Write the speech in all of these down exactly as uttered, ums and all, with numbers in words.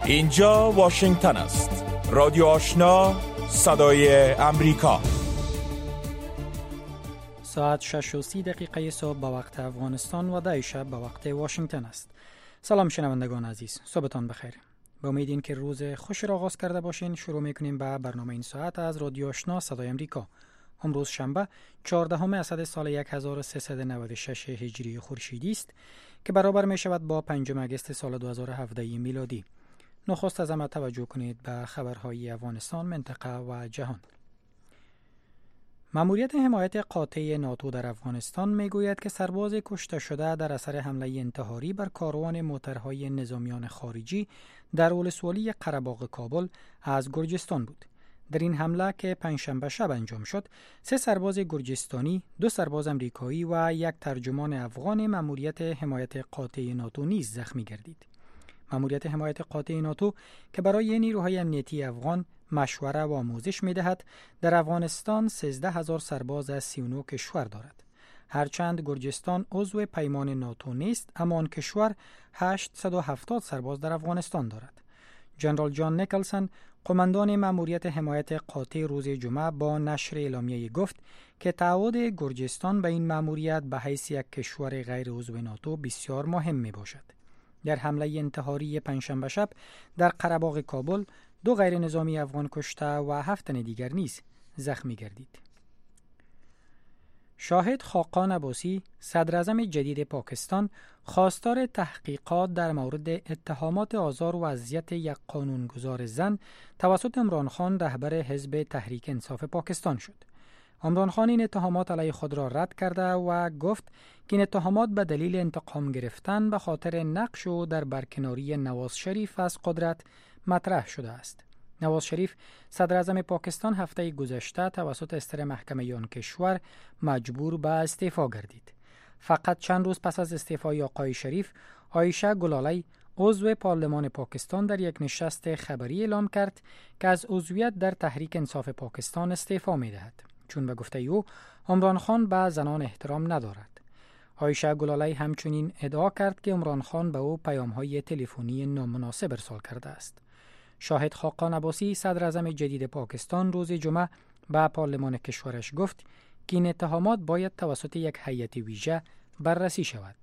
اینجا واشنگتن است. رادیو آشنا، صدای امریکا. ساعت شش و سی دقیقه صبح به وقت افغانستان و ده شب به وقت واشنگتن است. سلام شنوندگان عزیز، صبحتان بخیر. با امید این که روز خوش را آغاز کرده باشین، شروع میکنیم به برنامه این ساعت از رادیو آشنا صدای امریکا. امروز شنبه چهاردهم اسد سال هزار و سیصد و نود و شش هجری خورشیدی است که برابر می شود با پنجم اگست سال دو هزار و هفده میلادی. نخست از همه توجه کنید به خبرهای افغانستان، منطقه و جهان. ماموریت حمایت قاطع ناتو در افغانستان میگوید که سرباز کشته شده در اثر حمله انتحاری بر کاروان موترهای نظامیان خارجی در ولسوالی قره‌باغ کابل از گرجستان بود. در این حمله که پنجشنبه شب انجام شد، سه سرباز گرجستانی، دو سرباز امریکایی و یک ترجمان افغان ماموریت حمایت قاطع ناتو نیز زخمی گردید. ماموریت حمایت قاطع ناتو که برای نیروهای امنیتی افغان مشوره و آموزش می‌دهد، در افغانستان سیزده هزار سرباز از سی و نه کشور دارد. هرچند گرجستان عضو پیمان ناتو نیست، اما آن کشور هشتصد و هفتاد سرباز در افغانستان دارد. جنرال جان نیکلسون، قماندان ماموریت حمایت قاطع، روز جمعه با نشر اعلامیه گفت که تعهد گرجستان به این ماموریت به حیث یک کشور غیر عضو ناتو بسیار مهم می باشد. در حمله انتحاری پنجشنبه شب در قره‌باغ کابل دو غیر نظامی افغان کشته و هفت تن دیگر نیز زخمی گردید. شاهد خاقان عباسی، صدر اعظم جدید پاکستان، خواستار تحقیقات در مورد اتهامات آزار و اذیت یک قانونگذار زن توسط عمران خان، رهبر حزب تحریک انصاف پاکستان شد. عمران خان این اتهامات علیه خود را رد کرده و گفت که این اتهامات به دلیل انتقام گرفتن به خاطر نقش او در برکناری نواز شریف از قدرت مطرح شده است. نواز شریف، صدر اعظم پاکستان، هفته گذشته توسط استر محکمه آن کشور مجبور به استعفا گردید. فقط چند روز پس از استعفای آقای شریف، عایشه گلالی، عضو پارلمان پاکستان، در یک نشست خبری اعلام کرد که از عضویت در تحریک انصاف پاکستان استعفا می‌دهد، چون به گفته او عمران خان به زنان احترام ندارد. عایشه گلالی همچنین ادعا کرد که عمران خان به او پیام‌های تلفنی نامناسب ارسال کرده است. شاهد خاقان عباسی، صدر اعظم جدید پاکستان، روز جمعه به پارلمان کشورش گفت که این اتهامات باید توسط یک هیئت ویژه بررسی شود.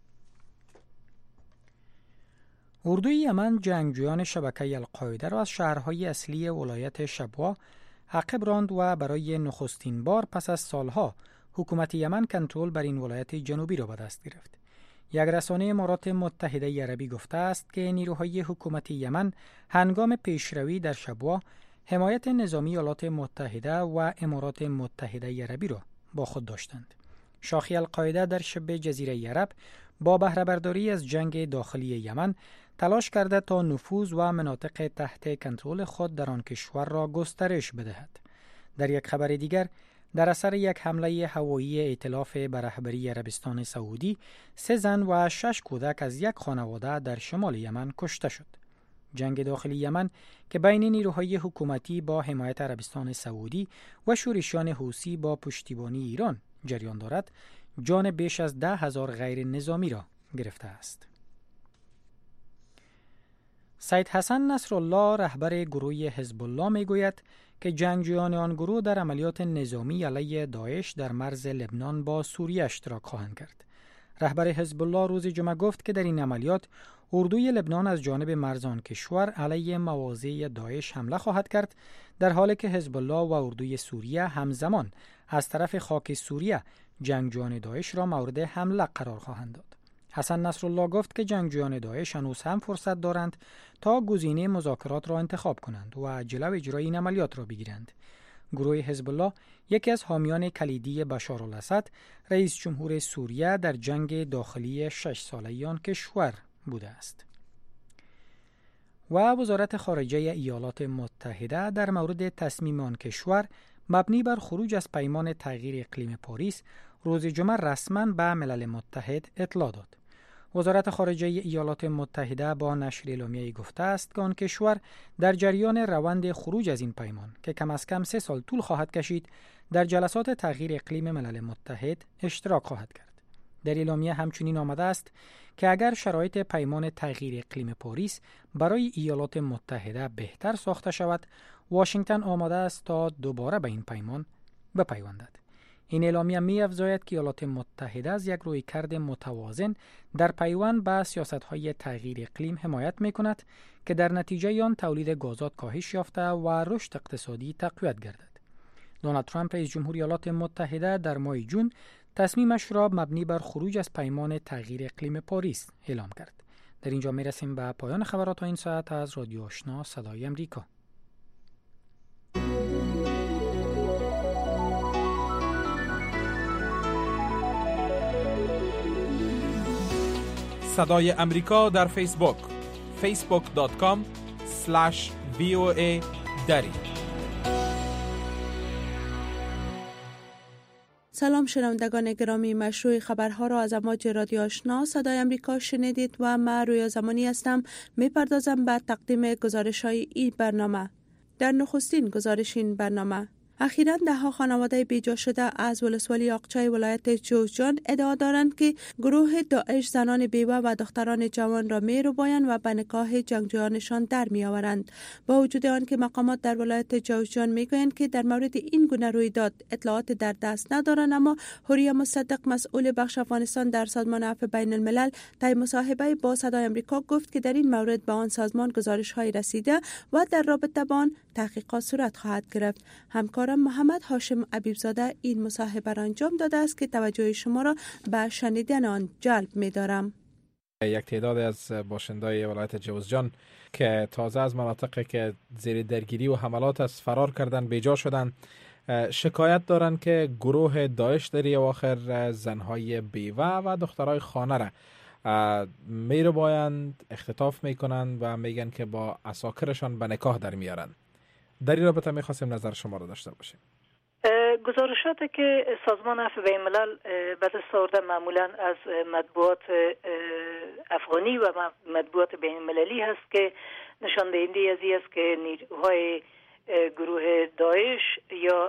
اردوی یمن جنگجویان شبکه القاعده را از شهرهای اصلی ولایت شبوه عقب راند و برای نخستین بار پس از سالها حکومت یمن کنترل بر این ولایت جنوبی را به دست گرفت. یک رسانه امارات متحده عربی گفته است که نیروهای حکومت یمن هنگام پیشروی در شبوه حمایت نظامی ایالات متحده و امارات متحده عربی را با خود داشتند. شاخه القاعده در شبه جزیره عرب با بهره برداری از جنگ داخلی یمن تلاش کرده تا نفوذ و مناطق تحت کنترل خود در آن کشور را گسترش بدهد. در یک خبر دیگر، در اثر یک حمله هوایی ائتلاف به رهبری عربستان سعودی، سه زن و شش کودک از یک خانواده در شمال یمن کشته شد. جنگ داخلی یمن که بین نیروهای حکومتی با حمایت عربستان سعودی و شورشیان حوثی با پشتیبانی ایران جریان دارد، جان بیش از ده هزار غیر نظامی را گرفته است. سید حسن نصرالله، رهبر گروه حزب الله، میگوید که جنگجویان آن گروه در عملیات نظامی علیه داعش در مرز لبنان با سوریه اشتراک خواهند کرد. رهبر حزب الله روز جمعه گفت که در این عملیات اردوی لبنان از جانب مرز آن کشور علیه مواضع داعش حمله خواهد کرد، در حالی که حزب الله و اردوی سوریه همزمان از طرف خاک سوریه جنگجویان داعش را مورد حمله قرار خواهند داد. حسن نصرالله گفت که جنگجویان داعش هنوز هم فرصت دارند تا گزینه مذاکرات را انتخاب کنند و جلو اجرای این عملیات را بگیرند. گروه حزب الله یکی از حامیان کلیدی بشار الاسد، رئیس جمهور سوریه، در جنگ داخلی شش ساله آن کشور بوده است. و وزارت خارجه ایالات متحده در مورد تصمیم آن کشور مبنی بر خروج از پیمان تغییر اقلیم پاریس روز جمعه رسما به ملل متحد اطلاع داد. وزارت خارجه ایالات متحده با نشر اعلامیه‌ای گفته است که آن کشور در جریان روند خروج از این پیمان که کم از کم سه سال طول خواهد کشید، در جلسات تغییر اقلیم ملل متحد اشتراک خواهد کرد. در اعلامیه همچنین آمده است که اگر شرایط پیمان تغییر اقلیم پاریس برای ایالات متحده بهتر ساخته شود، واشنگتن آماده است تا دوباره به این پیمان بپیوندد. این اعلامیه می افزاید که ایالات متحده از یک رویکرد متوازن در پیوند به سیاست‌های تغییر اقلیم حمایت می‌کند که در نتیجه آن تولید گازات کاهش یافته و رشد اقتصادی تقویت گردد. دونالد ترامپ رئیس جمهور ایالات متحده در ماه جون تصمیمش را مبنی بر خروج از پیمان تغییر اقلیم پاریس اعلام کرد. در اینجا می رسیم به پایان خبرات این ساعت از رادیو آشنا صدای امریکا. صدای امریکا در فیسبوک فیسبوک دات کام اسلش وی او ای دری. سلام شنوندگان گرامی، مشروع خبرها را از امواج رادیو آشنا صدای امریکا شنیدید و من رویا زمانی هستم. میپردازم به تقدیم گزارش های این برنامه. در نخستین گزارش این برنامه، اخیراً ده ها خانواده بیجا شده از ولسوالی آقچای ولایت جوزجان ادعا دارند که گروه داعش زنان بیوه و دختران جوان را می ربایند و به نکاح جنگجویانشان در می آورند. با وجود آن که مقامات در ولایت جوزجان می گویند که در مورد این گونه رویداد اطلاعات در دست ندارند، اما حوریا مصدق مسئول بخش افغانستان در سازمان عفو بین الملل در مصاحبه با صدای امریکا گفت که در این مورد به آن سازمان گزارش های رسیده و در رابطه با آن تحقیقات صورت خواهد گرفت. همکار محمد هاشم عبیبزاده این مصاحبه را انجام داده است که توجه شما را به شنیدن آن جلب می دارم. یک تعداد از باشندای ولایت جوزجان که تازه از مناطقی که زیر درگیری و حملات است فرار کردن بیجا شدن شکایت دارند که گروه داعش در اواخر زنهای بیوه و دخترای خانه را میره بایند اختطاف میکنند و میگن که با عساکرشان به نکاح در میارند. در این رابطه میخواستیم نظر شما را داشته باشیم. گزارشاتی که سازمان عفو بین الملل به دست آورده معمولا از مطبوعات افغانی و مطبوعات بین المللی هست که نشان دهنده از این است که نیروهای گروه داعش یا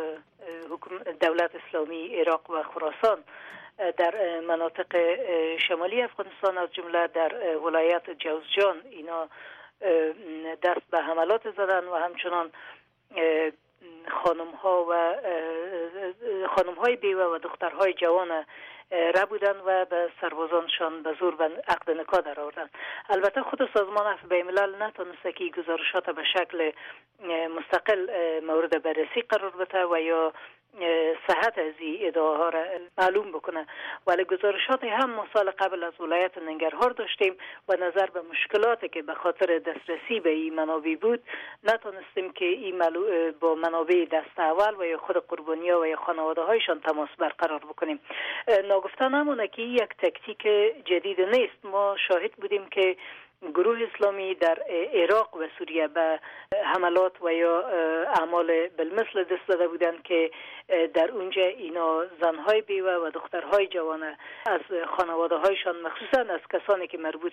دولت اسلامی عراق و خراسان در مناطق شمالی افغانستان از جمله در ولایت جوزجان اینا دست به حملات زدن و همچنان خانم ها و خانم های بیوه و دخترهای جوان را بودن و به سربازانشان به زور به عقد نکاح در آوردن. البته خود سازمان عفو بین الملل نتونسته که گزارشات به شکل مستقل مورد بررسی قرار بده و یا صحت از این ادعاها را معلوم بکنه، ولی گزارشات هم ما سال قبل از ولایت ننگرهار داشتیم و نظر به مشکلاتی که به خاطر دسترسی به این منابع بود نتونستیم که این با منابع دست اول و یا خود قربانی‌ها و یا خانواده هایشان تماس برقرار بکنیم. ناگفته نمونه که یک تکتیک جدید نیست. ما شاهد بودیم که گروه اسلامی در عراق و سوریه به حملات و یا اعمال بالمثل دست داده بودند که در اونجا اینا زنهای بیوه و دخترهای جوان از خانواده هایشان مخصوصا از کسانی که مربوط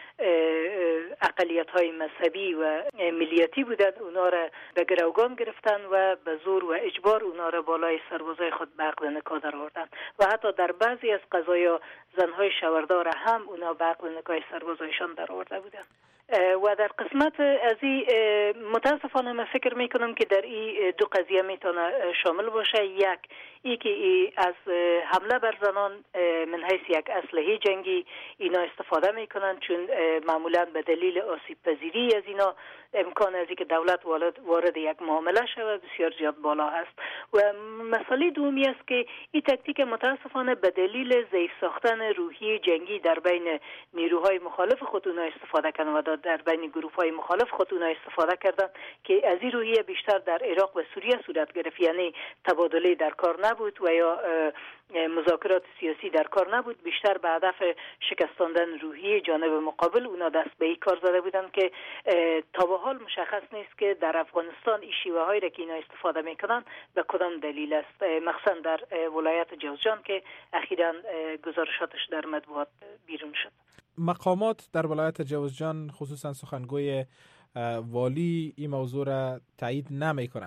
اقلیت های مذهبی و ملیتی بودند اونا را به گروگان گرفتن و به زور و اجبار اونا را بالای سربازای خود به عقد نکاح در آوردن و حتی در بعضی از قضایا زنهای شوردار هم اونا به عقد نکاح سربازایشان در آوردن بودن. و در قسمت از این متاسفانه من فکر میکنم که در این دو قضیه میتونه شامل باشه. یک ای که ای از حمله بر زنان من حیث یک اسلحه جنگی اینا استفاده میکنن، چون معمولا به دلیل آسیب پذیری از اینا امکان از اینکه دولت وارد یک معامله شود بسیار زیاد بالا هست. و مسئله دومی است که این تکتیک متاسفانه به دلیل ضعیف ساختن روحی جنگی در بین نیروهای مخالف خود اونا استفاده کردن و در بین گروه‌های مخالف خود اونا استفاده کردن که از این روحیه بیشتر در عراق و سوریه صورت گرفت، یعنی تبادله در کار نبود و یا مذاکرات سیاسی در کار نبود، بیشتر به هدف شکستاندن روحی جانب مقابل اونا دست به این کار زده بودن که تا به حال مشخص نیست که در افغانستان این شیوه هایی را که اینا استفاده میکنن به کدام دلیل است، مخصوصا در ولایت جوزجان که اخیراً گزارشاتش در مطبوعات بیرون شد. مقامات در ولایت جوزجان خصوصا سخنگوی والی این موضوع را تایید نمیکنه.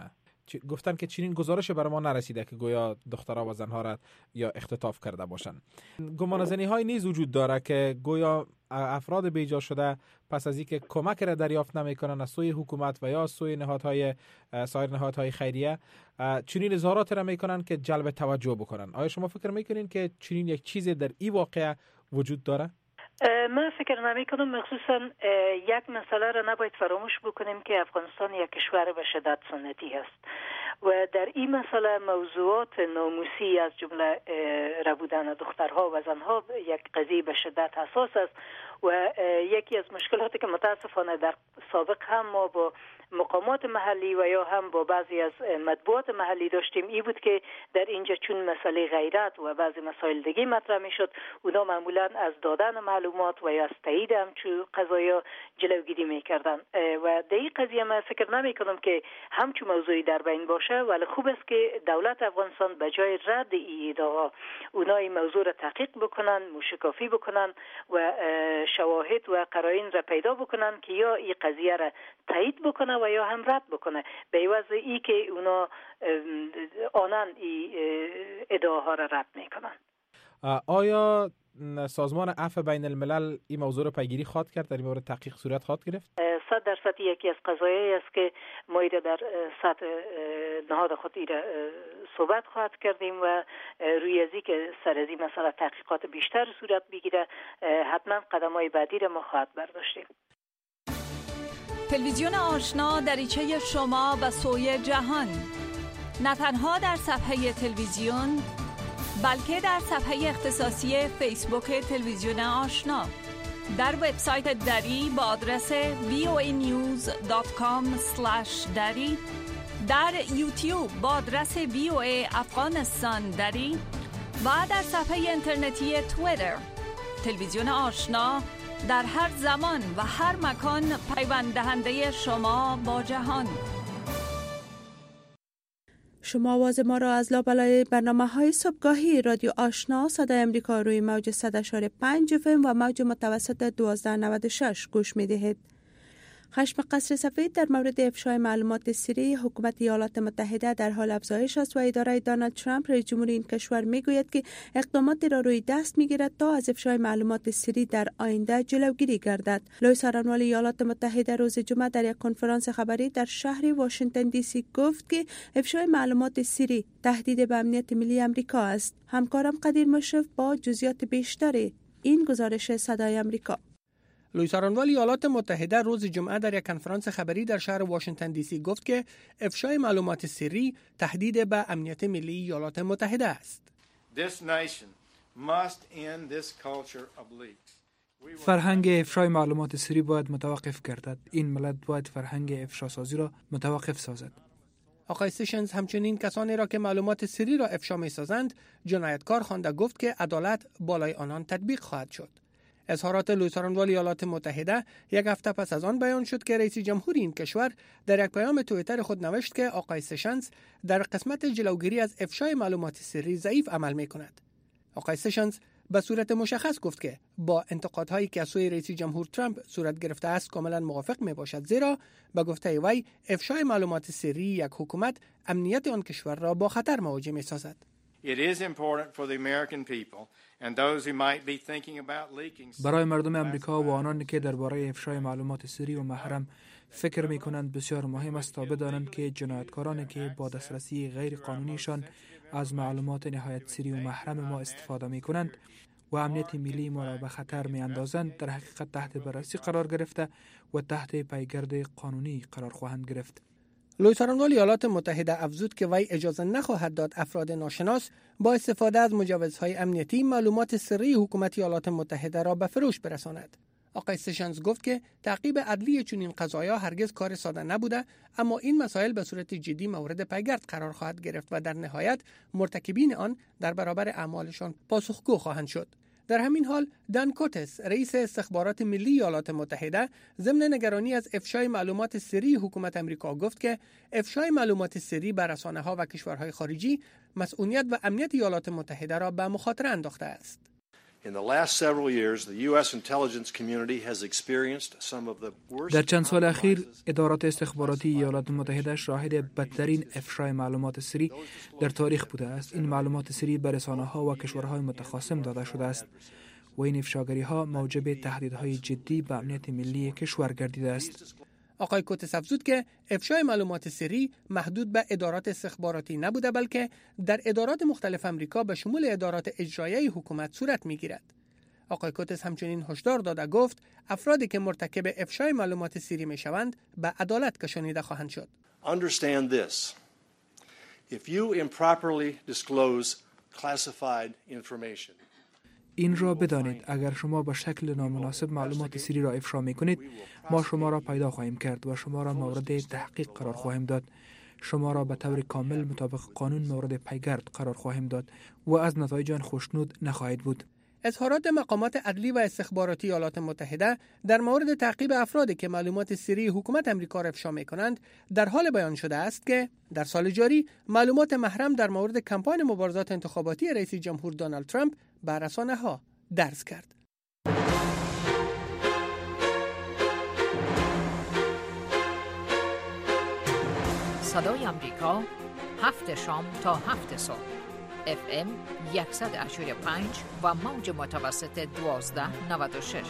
گفتن که چنین گزارش بر ما نرسیده که گویا دخترها و زنها را یا اختطاف کرده باشند. گمانه‌زنی های نیز وجود داره که گویا افراد بیجا شده پس از اینکه کمک را دریافت نمیکنن از سوی حکومت و یا از سوی نهادهای سایر نهادهای خیریه، چنین اظهارات را میکنن که جلب توجه بکنن. آیا شما فکر میکنین که چنین یک چیزی در این واقعه وجود داره؟ من فکر نمی کنم، مخصوصا یک مسئله را نباید فراموش بکنیم که افغانستان یک کشور به شدت سنتی است و در این مسئله موضوعات ناموسی از جمله ربودن دخترها و زنها یک قضیه به شدت حساس است و یکی از مشکلاتی که متاسفانه در سابق هم ما با مقامات محلی و یا هم با بعضی از مطبوعات محلی داشتیم ای بود که در اینجا چون مسئله غیرت و بعضی مسائل دیگه مطرح میشد، اونا معمولا از دادن معلومات و یا از تایید همچون قضایا جلوگیری میکردن و در این قضیه من فکر نمی کنم که همچون موضوعی در بین باشه، ولی خوب است که دولت افغانستان به جای رد این ادعاها اونا این موضوع را تحقیق بکنن، موشکافی بکنن و شواهد و قرائن را پیدا بکنن که یا این قضیه را تایید بکنه و یا هم رد بکنه، به عوض ای که اونا آنن ای ادعاها را رد میکنن. آیا سازمان عفو بین الملل این موضوع را پیگیری خواهد کرد، در این مورد تحقیق صورت خواهد گرفت؟ صد درصد یکی از قضایایی است که ما ایره در سطح نهاد خود ایره صحبت خواهد کردیم و روی ازی که سر از این مسئله تحقیقات بیشتر صورت بگیره حتما قدم‌های بعدی را ما خواهد برداشتیم. تلویزیون آشنا دریچه شما به سوی جهان، نه تنها در صفحه تلویزیون بلکه در صفحه اختصاصی فیسبوک تلویزیون آشنا، در وبسایت دری با آدرس وی او ای نیوز دات کام اسلش دری، در یوتیوب با آدرس وی او ای افغانستان دری و در صفحه اینترنتی توییتر. تلویزیون آشنا در هر زمان و هر مکان پیوند دهنده شما با جهان. شما آواز ما را از لابلای برنامه های صبحگاهی رادیو آشنا صدای امریکا روی موج صد و شش پنج اف ام و موج متوسط دوازده نود و شش گوش می دهید. خشم قصر سفید در مورد افشای معلومات سری حکومت ایالات متحده در حال افزایش است و اداره دونالد ترامپ رئیس جمهور این کشور میگوید که اقداماتی را روی دست میگیرد تا از افشای معلومات سری در آینده جلوگیری گردد. لوئیس آرنوال ایالات متحده روز جمعه در یک کنفرانس خبری در شهر واشنگتن دی سی گفت که افشای معلومات سری تهدید به امنیت ملی آمریکا است. همکارم قدیر مشرف با جزئیات بیشتر این گزارش صدای آمریکا. لوئیس آرنوال ایالات متحده روز جمعه در یک کنفرانس خبری در شهر واشنگتن دی سی گفت که افشای معلومات سری تهدید به امنیت ملی ایالات متحده است. فرهنگ افشای معلومات سری باید متوقف گردد. این ملت باید فرهنگ افشا سازی را متوقف سازد. آقای سیشنز همچنین کسانی را که معلومات سری را افشا می سازند جنایتکار خوانده گفت که عدالت بالای آنان تطبیق خواهد شد. اظهارات لوئیس آرنوال ایالات متحده یک هفته پس از آن بیان شد که رئیس جمهور این کشور در یک پیام توییتر خود نوشت که آقای سیشنز در قسمت جلوگیری از افشای معلومات سری ضعیف عمل می کند. آقای سیشنز به صورت مشخص گفت که با انتقادهایی که از سوی رئیس جمهور ترامپ صورت گرفته است کاملا موافق می باشد، زیرا به گفته وی افشای معلومات سری یک حکومت امنیت آن کشور را با خطر مواجه می سازد. برای مردم امریکا و آنانی که درباره افشای معلومات سری و محرم فکر می کنند بسیار مهم است تا بدانند که جنایتکارانی که با دسترسی غیر قانونیشان از معلومات نهایت سری و محرم ما استفاده می کنند و امنیت ملی ما را به خطر می اندازند در حقیقت تحت بررسی قرار گرفته و تحت پیگرد قانونی قرار خواهند گرفت. لوئیس آرنوال ایالات متحده افزود که وی اجازه نخواهد داد افراد ناشناس با استفاده از مجوزهای امنیتی معلومات سری حکومت ایالات متحده را به فروش برساند. آقای سیشنز گفت که تعقیب عدلی چنین قضایا هرگز کار ساده نبوده، اما این مسائل به صورت جدی مورد پیگرد قرار خواهد گرفت و در نهایت مرتکبین آن در برابر اعمالشان پاسخگو خواهند شد. در همین حال دان کوتس رئیس استخبارات ملی ایالات متحده ضمن نگرانی از افشای معلومات سری حکومت امریکا گفت که افشای معلومات سری بر رسانه‌ها و کشورهای خارجی مسئولیت و امنیت ایالات متحده را به مخاطره انداخته است. در چند سال اخیر ادارات استخباراتی ایالات متحده شاهد بدترین افشای معلومات سری در تاریخ بوده است. این معلومات سری به رسانه‌ها و کشورهای متخاصم داده شده است و این افشاگری‌ها موجب تهدیدهای جدی به امنیت ملی کشور گردیده است. آقای کوتس افزود که افشای معلومات سری محدود به ادارات استخباراتی نبوده بلکه در ادارات مختلف امریکا به شمول ادارات اجرایی حکومت صورت می‌گیرد. آقای کوتس همچنین هشدار داده گفت افرادی که مرتکب افشای معلومات سری می‌شوند به عدالت کشانیده خواهند شد. Understand this. If you improperly disclose classified information. این را بدانید اگر شما به شکل نامناسب معلومات سری را افشا می‌کنید ما شما را پیدا خواهیم کرد و شما را مورد تحقیق قرار خواهیم داد. شما را به طور کامل مطابق قانون مورد پیگرد قرار خواهیم داد و از نتایج آن خوشنود نخواهید بود. اظهارات مقامات عدلی و استخباراتی ایالات متحده در مورد تعقیب افرادی که معلومات سری حکومت امریکا را افشا می‌کنند در حال بیان شده است که در سال جاری معلومات محرم در مورد کمپاین مبارزات انتخاباتی رئیس جمهور دونالد ترامپ به رسانه‌ها درز کرد. صدای آمریکا هفت شام تا هفت صبح اف ام صد و هشتاد و پنج و موج متوسط دوازده نود و شش.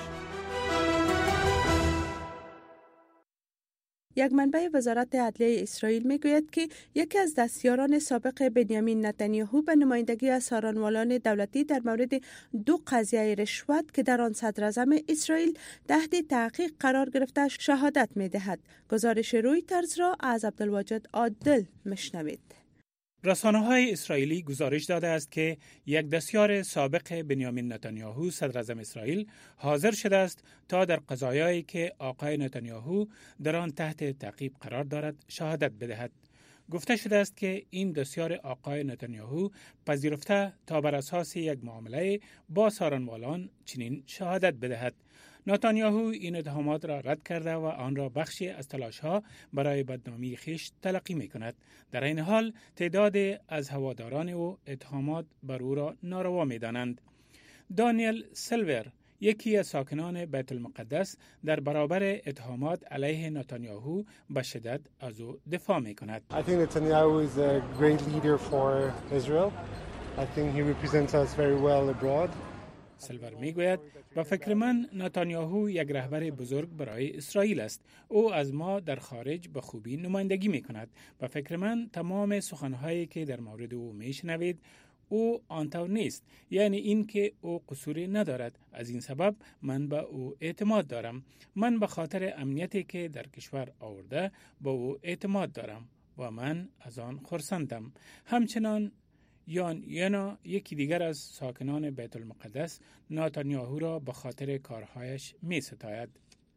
یک منبع وزارت عدلیه اسرائیل میگوید که یکی از دستیاران سابق بنیامین نتانیاهو به نمایندگی از سارنوالان دولتی در مورد دو قضیه رشوت که در آن صدر اعظم اسرائیل تحت تحقیق قرار گرفته شهادت میدهد. گزارش رویترز را از عبدالواجد عادل مشنوید. رسانه‌های اسرائیلی گزارش داده است که یک دستیار سابق بنیامین نتانیاهو صدر اعظم اسرائیل حاضر شده است تا در قضایایی که آقای نتانیاهو در آن تحت تعقیب قرار دارد شهادت بدهد. گفته شده است که این دستیار آقای نتانیاهو پذیرفته تا بر اساس یک معامله با سارنوالان چنین شهادت بدهد. نتانیاهو این اتهامات را رد کرده و آن را بخشی از تلاش‌ها برای بدنامی خیش تلقی می‌کند. در این حال تعداد از هواداران او اتهامات بر او را ناروا می‌دانند. دانیل سیلور یکی از ساکنان بیت المقدس در برابر اتهامات علیه نتانیاهو به شدت از او دفاع می‌کند. I think Netanyahu is a great leader for Israel. I think he represents us very well abroad. سیلور میگوید با فکر من نتانیاهو یک رهبر بزرگ برای اسرائیل است. او از ما در خارج به خوبی نمایندگی می کند. با فکر من تمام سخنهایی که در مورد او می شنوید او آنطور نیست، یعنی این که او قصوری ندارد. از این سبب من به او اعتماد دارم. من به خاطر امنیتی که در کشور آورده به او اعتماد دارم و من از آن خرسندم. همچنان یان یانا یکی دیگر از ساکنان بیت المقدس نتانیاهو را به خاطر کارهایش می ستاید.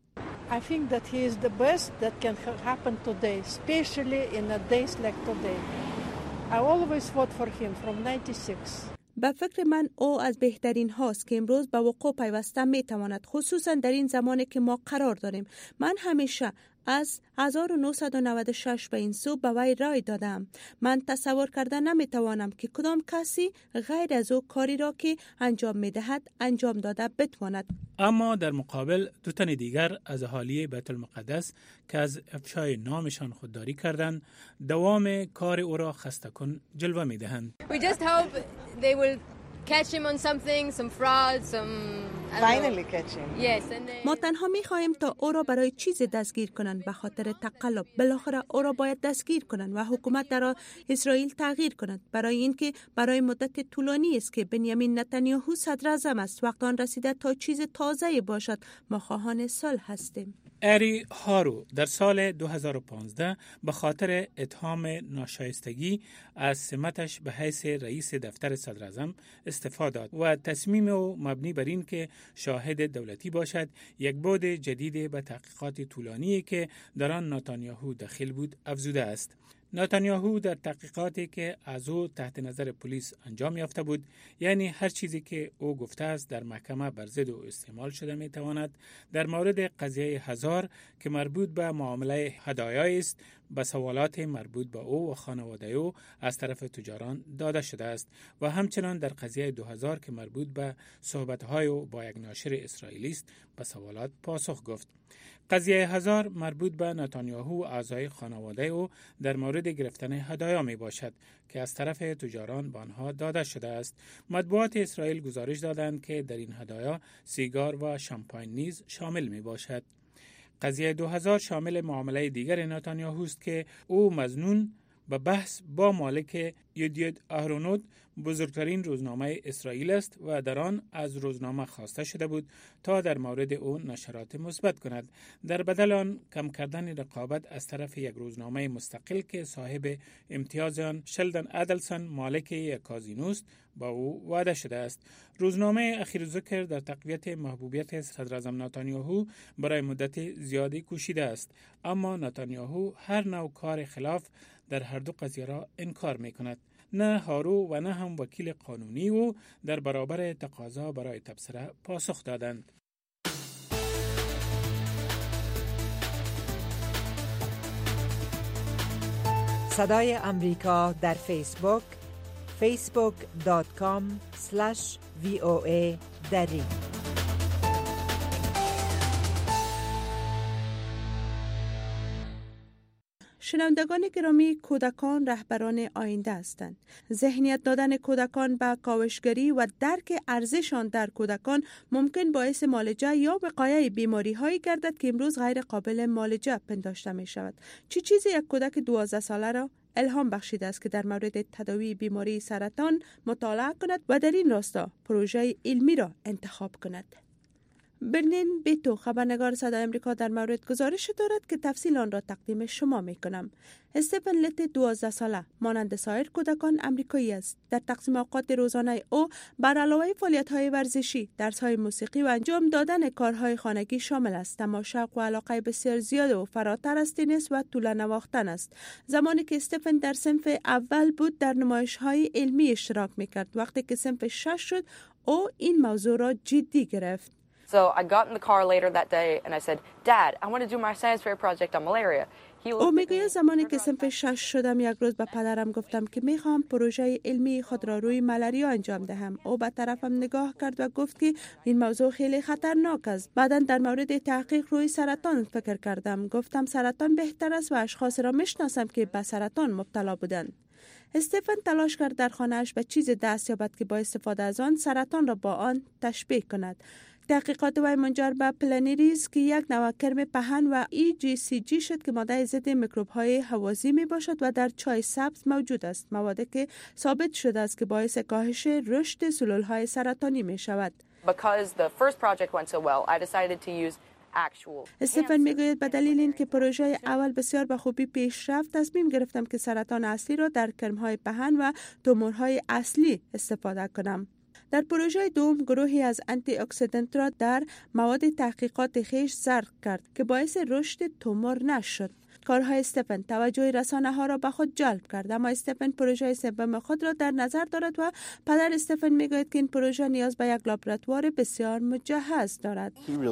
I think that he is the best that can happen today, especially in a days like today. I always fought for him from ninety-six. به فکر من او از بهترین هاست که امروز به وقوع پیوسته می تواند، خصوصا در این زمانی که ما قرار داریم. من همیشه از هزار و نهصد و نود و شش به این سو به وی رای دادم. من تصور کرده نمی توانم که کدام کسی غیر از او کاری را که انجام می دهد انجام داده بتواند. اما در مقابل دو تن دیگر از اهالی بیت المقدس که از افشای نامشان خودداری کردند دوام کار او را خسته کن جلوه می دهند. We just hope they will catch him on something, some fraud, some Finally catch him. Yes, and they... ما تنها می خواهیم تا او را برای چیزی دستگیر کنند به خاطر تقلب. بالاخره او را باید دستگیر کنند و حکومت در اسرائیل تغییر کند. برای اینکه برای مدت طولانی است که بنیامین نتانیاهو صدر اعظم است، وقت آن رسیده تا چیز تازه‌ای باشد. ما خواهان صلح هستیم. اری هارو در سال دو هزار و پانزده به خاطر اتهام ناشایستگی از سمتش به حیث رئیس دفتر صدر اعظم استعفا داد و تصمیم او مبنی بر این که شاهد دولتی باشد یک بعد جدید به تحقیقات طولانی که در آن نتانیاهو دخیل بود افزوده است. نتانیاهو در تحقیقاتی که از او تحت نظر پلیس انجام یافته بود، یعنی هر چیزی که او گفته است در محکمه بر ضد او استعمال شده می تواند، در مورد قضیه هزار که مربوط به معامله هدایای است به سوالات مربوط به او و خانواده او از طرف تجاران داده شده است و همچنان در قضیه دو هزار که مربوط به صحبت‌های او با یک ناشر اسرائیلی است به سوالات پاسخ گفت. قضیه هزار مربوط به نتانیاهو و اعضای خانواده او در مورد گرفتن هدایا می باشد که از طرف تجاران به آنها داده شده است. مطبوعات اسرائیل گزارش دادند که در این هدایا سیگار و شامپاین نیز شامل می باشد. قضیه دو هزار شامل معامله دیگر نتانیاهو است که او مظنون به بحث با مالک یدیت اهرونوت بزرگترین روزنامه اسرائیل است و در آن از روزنامه خواسته شده بود تا در مورد او نشرات مثبت کند. در بدل آن کم کردن رقابت از طرف یک روزنامه مستقل که صاحب امتیاز آن شلدن ادلسون مالک یک کازینو است با او وعده شده است. روزنامه اخیر ذکر در تقویت محبوبیت صدر اعظم نتانیاهو برای مدت زیادی کوشیده است، اما نتانیاهو هر نوع کار خلاف در هر دو قضیه را انکار می کند. نه هارو و نه هم وکیل قانونی او در برابر تقاضا برای تبصره پاسخ دادند. صدای امریکا در فیسبوک فیسبوک دات کام اسلش وی او ای دری. شنوندگان گرامی، کودکان رهبران آینده هستند. ذهنیت دادن کودکان به کاوشگری و درک ارزششان در کودکان ممکن باعث معالجه یا وقایع بیماری هایی گردد که امروز غیر قابل معالجه پنداشته می شود. چه چیزی یک کودک دوازده ساله را الهام بخشیده است که در مورد تداوی بیماری سرطان مطالعه کند و در این راستا پروژه علمی را انتخاب کند؟ برلین بیتو، خبرنگار صدای امریکا، در مورد گزارش دارد که تفصیل آن را تقدیم شما می کنم. استفن لت دوازده ساله مانند سایر کودکان امریکایی است. در تقسیم اوقات روزانه او بر علاوه فعالیت‌های ورزشی، درس‌های موسیقی و انجام دادن کارهای خانگی شامل است. اما شوق و علاقه بسیار زیاد و فراتر از تنیس و توله نواختن است. زمانی که استفن در صنف اول بود در نمایش‌های علمی اشتراک می‌کرد. وقتی که صنف شش شد او این موضوع را جدی گرفت. So I got in the car later that day and I said, Dad, I want to do my science fair project on malaria. او میگوید زمانی که صنف شش شدم یک روز به پدرم گفتم که میخوام پروژه علمی خود را روی ملاریا انجام دهم. او به طرفم نگاه کرد و گفت که این موضوع خیلی خطرناک است. بعداً در مورد تحقیق روی سرطان فکر کردم. گفتم سرطان بهتر است و اشخاص را میشناسم که به سرطان مبتلا بودند. استفن تلاش کرد در خانه‌اش به چیز دست یابد که با استفاده از آن سرطان را با آن تشبیه کند. تحقیقات وی منجر به پلانیریز که یک نوع کرم پهن و ای جی سی جی شد که ماده ضد میکروب‌های هوازی می باشد و در چای سبز موجود است. موادی که ثابت شده است که باعث کاهش رشد سلول‌های سرطانی می شود. استفن میگوید به دلیل اینکه پروژه اول بسیار به خوبی پیش رفت تصمیم گرفتم که سرطان اصلی را در کرم‌های پهن و تومورهای اصلی استفاده کنم. در پروژه دوم گروهی از آنتی اکسیدنت را در مواد تحقیقات خیش زرق کرد که باعث رشد تومور نشد. کارهای استفن توجه رسانه ها را به خود جلب کرد، اما استفن پروژه سوم خود را در نظر دارد و پدر استفن میگوید که این پروژه نیاز به یک لابراتوار بسیار مجهز دارد.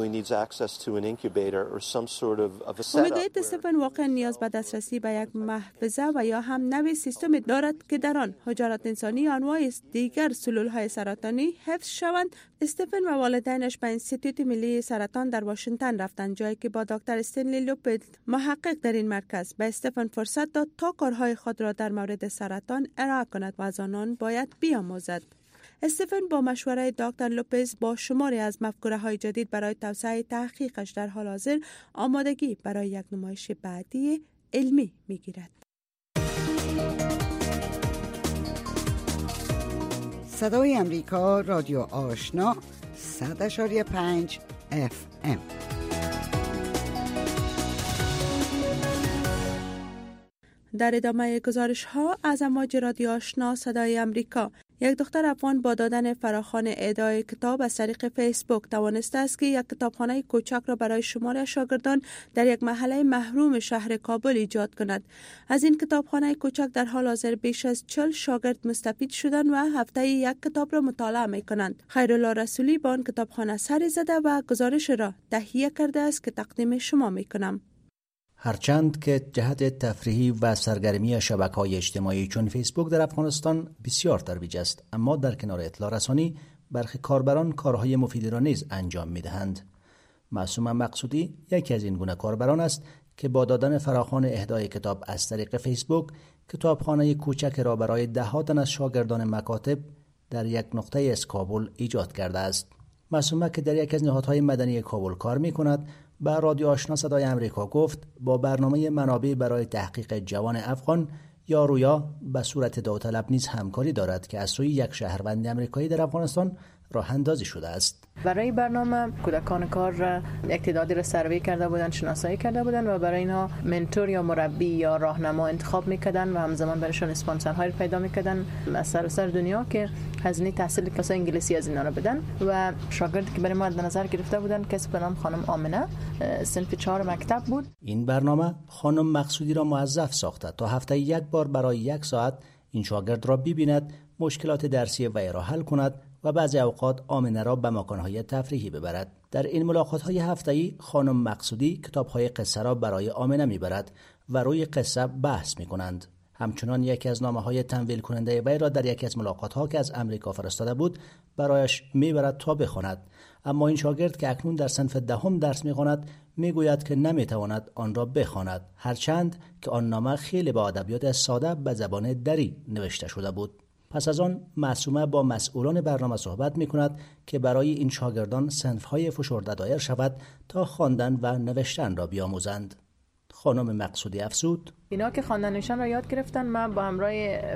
او میگوید استفن واقعا نیاز به دسترسی به یک محفظه و یا هم نوع سیستمی دارد که در آن حجرات انسانی انواع دیگر سلول های سرطانی حفظ شوند. استفن و والدینش به انستیتوت ملی سرطان در واشنگتن رفتند، جایی که با دکتر استنلی لوپز محقق در این مرکز به استفن فرصت داد تا کارهای خود را در مورد سرطان ارائه کند و از آنان باید بیاموزد. استفن با مشوره دکتر لوپز با شماری از مفکوره‌های جدید برای توسعه تحقیقش در حال حاضر آمادگی برای یک نمایش بعدی علمی می‌گیرد. صدای امریکا، رادیو آشنا، صد اشاری پنج اف ام. در ادامه گزارش ها از امواج رادیو آشنا صدای امریکا، یک دختر افغان با دادن فراخوان اهدای کتاب از طریق فیسبوک توانسته است که یک کتابخانه کوچک را برای شمار شاگردان در یک محله محروم شهر کابل ایجاد کند. از این کتابخانه کوچک در حال حاضر بیش از چهل شاگرد مستفید شدند و هفته یک کتاب را مطالعه می کنند. خیرالله رسولی با آن کتابخانه سر زده و گزارش را تهیه کرده است که تقدیم شما می کنم. هرچند که جهت تفریحی و سرگرمی شبکه‌های اجتماعی چون فیسبوک در افغانستان بسیار ترویج است، اما در کنار اطلاع رسانی برخی کاربران کارهای مفیدی را نیز انجام می‌دهند. معصومه مقصودی یکی از این گونه کاربران است که با دادن فراخوان اهدای کتاب از طریق فیسبوک کتابخانه کوچک را برای ده‌ها تن از شاگردان مکاتب در یک نقطه از کابل ایجاد کرده است. معصومه که در یک از نهادهای مدنی کابل کار می‌کند، به رادیو آشنا صدای امریکا گفت با برنامه منابع برای تحقیق جوان افغان یا رویا به صورت داوطلب نیز همکاری دارد که از سوی یک شهروند امریکایی در افغانستان راه اندازی شده است. برای برنامه کودکان کار را تعدادی را سروی کرده بودند، شناسایی کرده بودند و برای اینها منتور یا مربی یا راهنما انتخاب میکردن و همزمان برایشان اسپانسرهای پیدا میکردن از سراسر دنیا که هزینه تحصیل کلاس انگلیسی از اینا را بدن. و شاگردی که برای ما در نظر گرفته بودند کسی به نام خانم آمنه، صنف چهار مکتب بود. این برنامه خانم مقصودی را موظف ساخته تا هفته یک بار برای یک ساعت این شاگرد را ببیند، مشکلات درسی وی را حل کند و بعضی اوقات آمنه را به مکانهای تفریحی ببرد. در این ملاقات‌های هفته‌ای خانم مقصودی کتاب‌های قصه را برای آمنه میبرد و روی قصه بحث میکنند. همچنان یکی از نامه‌های تمویل کننده وی را در یکی از ملاقات‌ها که از امریکا فرستاده بود برایش میبرد تا بخواند. اما این شاگرد که اکنون در صنف دهم درس میخواند میگوید که نمیتواند آن را بخواند، هرچند که آن نامه خیلی با ادبیات ساده به زبان دری نوشته شده بود. پس از آن معصومه با مسئولان برنامه صحبت می کند که برای این شاگردان صنف‌های فشرده دایر شود تا خواندن و نوشتن را بیاموزند. خانم مقصودی افزود: اینا که خواندن نوشتن را یاد گرفتن، من با همراه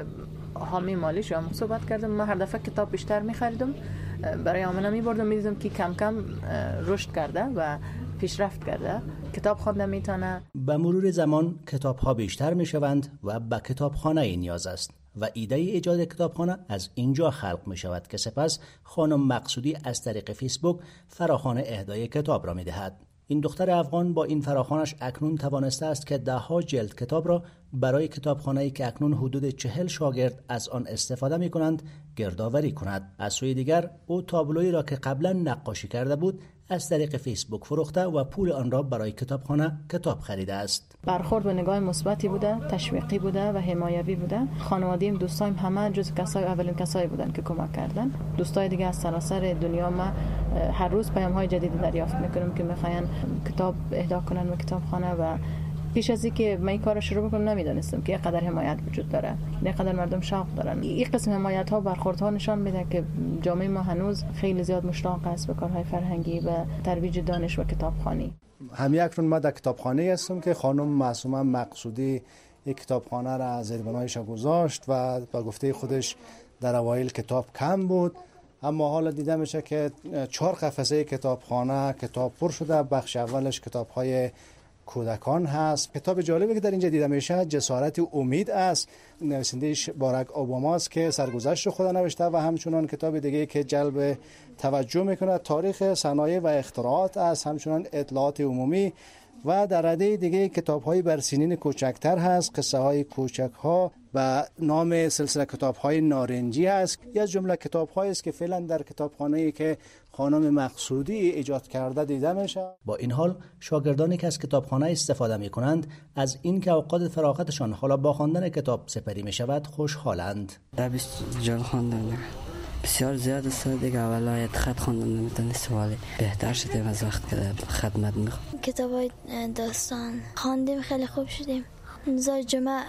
حامی مالیش هم صحبت کردم. من هر دفعه کتاب بیشتر می خریدم برای آمنه می بردم، می دیدم که کم کم رشد کرده و پیشرفت کرده، کتاب خوانده میتونه. به مرور زمان کتاب‌ها بیشتر میشوند و به کتابخانه نیاز است و ایده ایجاد کتابخانه از اینجا خلق می شود که سپس خانم مقصودی از طریق فیسبوک فراخوان اهدای کتاب را می دهد. این دختر افغان با این فراخوانش اکنون توانسته است که ده ها جلد کتاب را برای کتابخانه‌ای که اکنون حدود چهل شاگرد از آن استفاده می کنند گردآوری کند. از سوی دیگر او تابلویی را که قبلا نقاشی کرده بود از طریق فیسبوک فروخته و پول آن را برای کتابخانه کتاب خریده است. برخورد و نگاه مثبتی بوده، تشویقی بوده و حمایوی بوده. خانواده‌ام، دوستایم همه جز کسای اولین کسایی بودن که کمک کردن. دوستای دیگه از سراسر دنیا ما هر روز پیام‌های جدیدی دریافت می‌کنم که می‌خواین کتاب اهدا کنن به کتابخانه و پیش از اینکه من این کار رو شروع بکنم نمیدونستم که اینقدر حمایت وجود داره، اینقدر مردم شوق دارن. این قسم حمایت ها و برخوردها نشان میده که جامعه ما هنوز خیلی زیاد مشتاق است به کارهای فرهنگی و ترویج دانش و کتابخوانی. همین اکنون ما در کتابخانه هستم که خانم معصومه مقصودی یک کتابخانه را زیر بنایش گذاشت و با گفته خودش در اوایل کتاب کم بود، اما حالا دیده میشه که چهار قفسه کتابخانه کتاب پر شده. بخش اولش کتاب‌های کودکان هست. کتاب جالبی که در اینجا دیده میشه جسارت و امید است، نویسنده‌اش باراک اوباما است که سرگذشت خود نوشته و همچنان کتاب دیگه که جلب توجه میکنه تاریخ صنایع و اختراعات است، همچنان اطلاعات عمومی و در رده دیگه کتاب‌های بر سنین کوچکتر هست، قصه های کوچک ها و نام سلسله کتاب‌های نارنجی است. یا از جمله کتاب‌هایی است که فعلا در کتابخانه‌ای که خانم مقصودی ایجاد کرده دیده میشه. با این حال شاگردانی که از کتابخانه استفاده می‌کنند از این که اوقات فراغتشان حالا با خواندن کتاب سپری می‌شود خوشحالند. بیست جلد خواندم، بسیار زیاد است دیگه. اولا خط خواندم نمیتونستم ولی بهتر شدیم از وقت که خدمت میخوام. کتابای داستان خواندیم، خیلی خوب شدیم. روزای جمعه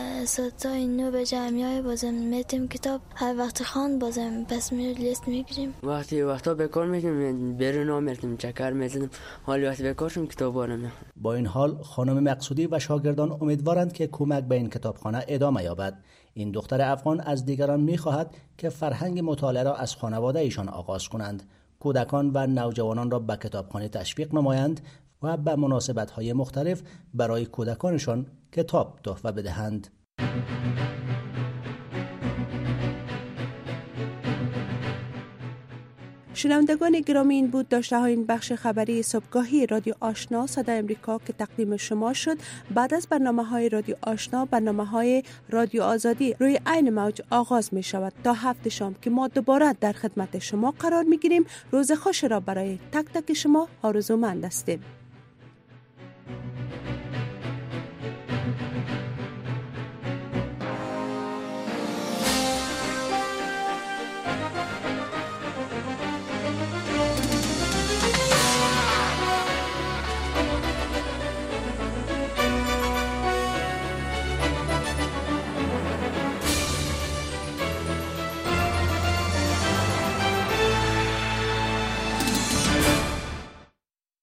ساعتای نو به جمعیای بازم میتیم کتاب، هر وقت خواند بازم پس می لیست میگیریم. وقتی وقتا بکار میکنیم بیرون آمردیم چکر میزنیم، حالی وقتی بکار شدیم کتاب بارم. با این حال خانم مقصودی و شاگردان امیدوارند که کمک به این کتابخانه ادامه یابد. این دختر افغان از دیگران میخواهد که فرهنگ مطالعه را از خانواده ایشان آغاز کنند، کودکان و نوجوانان را به کتابخانه تشویق نمایند و به مناسبت‌های مختلف برای کودکانشان کتاب تحفه بدهند. شنوندگان گرامی، این بود داشته های این بخش خبری صبحگاهی رادیو آشنا صدای امریکا که تقدیم شما شد. بعد از برنامه های رادیو آشنا، برنامه های رادیو آزادی روی عین موج آغاز می شود تا هفت شام که ما دوباره در خدمت شما قرار می گیریم. روز خوش را برای تک تک شما آرزومند هستیم.